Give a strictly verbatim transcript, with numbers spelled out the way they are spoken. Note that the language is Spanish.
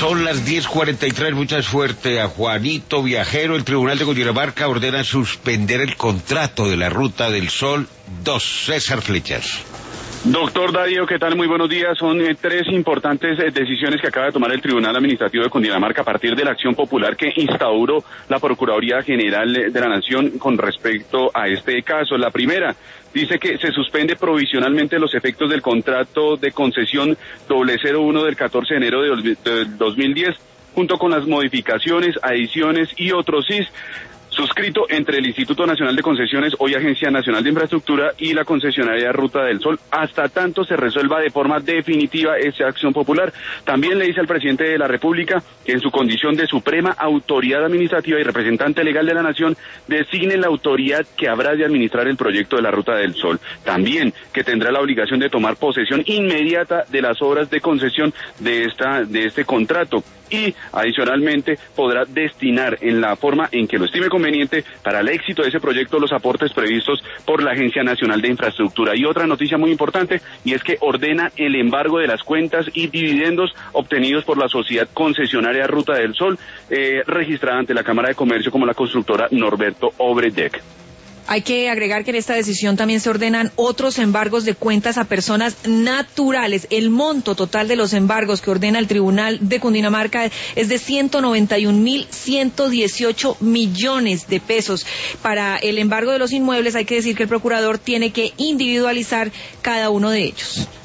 Son las diez cuarenta y tres, mucha suerte a Juanito Viajero. El Tribunal de Cundinamarca ordena suspender el contrato de la Ruta del Sol dos. César Flechas. Doctor Darío, ¿qué tal? Muy buenos días. Son eh, tres importantes eh, decisiones que acaba de tomar el Tribunal Administrativo de Cundinamarca a partir de la acción popular que instauró la Procuraduría General de la Nación con respecto a este caso. La primera dice que se suspende provisionalmente los efectos del contrato de concesión doble cero uno del catorce de enero de dos mil diez, junto con las modificaciones, adiciones y otros S I S suscrito entre el Instituto Nacional de Concesiones, hoy Agencia Nacional de Infraestructura, y la concesionaria Ruta del Sol, hasta tanto se resuelva de forma definitiva esa acción popular. También le dice al presidente de la República que en su condición de suprema autoridad administrativa y representante legal de la Nación, designe la autoridad que habrá de administrar el proyecto de la Ruta del Sol. También que tendrá la obligación de tomar posesión inmediata de las obras de concesión de esta, de este contrato. Y, adicionalmente, podrá destinar en la forma en que lo estime conveniente para el éxito de ese proyecto los aportes previstos por la Agencia Nacional de Infraestructura. Y otra noticia muy importante, y es que ordena el embargo de las cuentas y dividendos obtenidos por la sociedad concesionaria Ruta del Sol, eh, registrada ante la Cámara de Comercio como la constructora Norberto Obredec. Hay que agregar que en esta decisión también se ordenan otros embargos de cuentas a personas naturales. El monto total de los embargos que ordena el Tribunal de Cundinamarca es de ciento noventa y un mil ciento dieciocho millones de pesos. Para el embargo de los inmuebles hay que decir que el procurador tiene que individualizar cada uno de ellos.